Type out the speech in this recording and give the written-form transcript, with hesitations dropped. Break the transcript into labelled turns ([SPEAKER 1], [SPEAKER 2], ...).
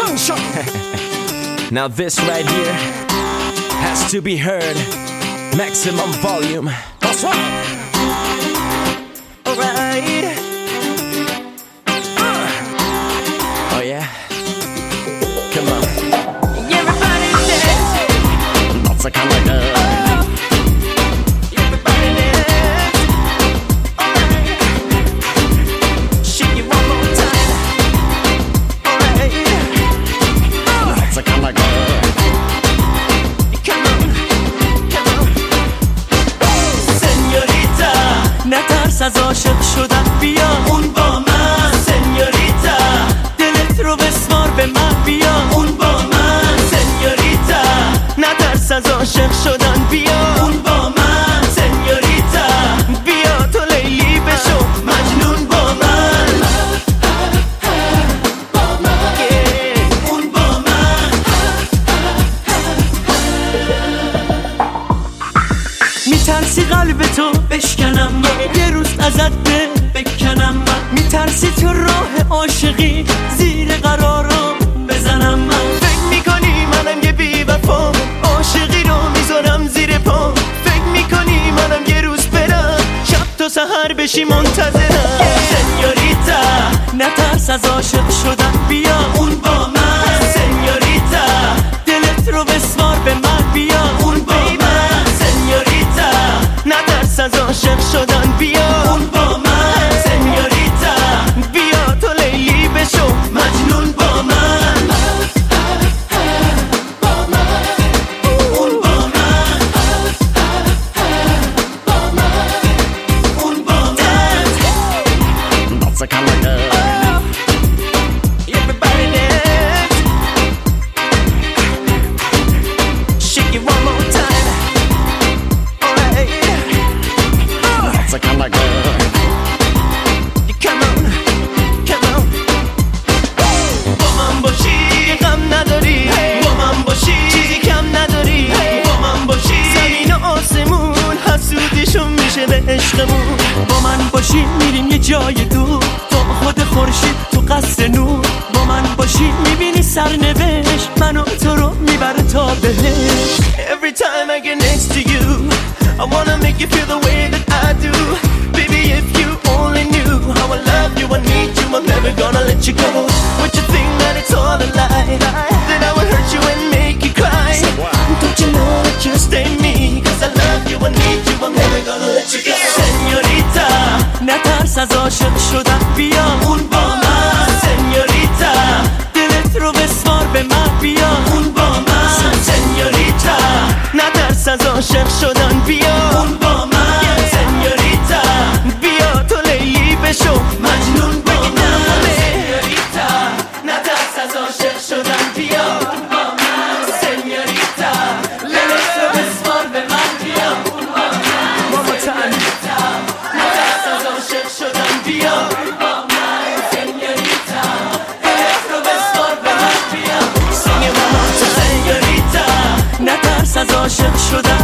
[SPEAKER 1] Now this right here has to be heard. Maximum volume. That's right. Alright. Oh yeah. Come on. Everybody dance. Lots of kind of love. Everybody dance. Alright. Shake it one more time. Alright. Lots of kind of love. نترس از عاشق شدن بیا اون با من سنیوریتا دلت رو بسپار به من بیا اون با من سنیوریتا نترس از عاشق شدن بیا اون با من سنیوریتا بیا تو لیلی بشو مجنون با من اون با من میترسی قلب تو بشکنم یه روز ازت بکنم من میترسی تو راه عاشقی زیر قرارم بزنم من فکر میکنی منم یه بی وفا عاشقی رو میذارم زیر پا فکر میکنی منم یه روز برم شب تا سحر بشی منتظرم سنیوریتا نترس از عاشق شدن بیا اون با من سنیوریتا دلت رو بسپار به من بیا اون با من سنیوریتا نترس از عاشق شدن بیا اون با من سنیوریتا بیا تو لیلی بشو مجنون با من اون با من اون با من That's a kind of love. Everybody dance. Shake it one more time. Alright. That's a kind of love. Come on, come on. با من باشی غم نداری با من باشی چیزی کم نداری با من باشی زمین و آسمون حسودیشون میشه به عشقمون با من باشی میریم یه جای دور تو خود خورشید تو قصر نور با من باشی میبینی سرنوشت منو تو رو میبره تا بهش Every time I get next to you I wanna make you feel the way that I do Baby if you only knew how I love you I need you I'm never gonna let you go Would you think that it's all a lie That I would hurt you and make you cry Don't you know that you stay me Cause I love you I need you I'm never gonna let you go Señorita نترس از عاشق شدن بیا اون با من سنیوریتا دلت رو بسپار به من بیا اون با من سنیوریتا نترس از عاشق شدن بیا اون با من سنیوریتا بیا تو لیلی بشو مجنون با من سنیوریتا نترس از عاشق شدن بیا اون با من سنیوریتا دلت رو بسپار به من بیا اون با من سنیوریتا نترس از عاشق شدن بیا اون با من سنیوریتا دلت رو بسپار به من بیا سنیوریتا نترس از عاشق شدن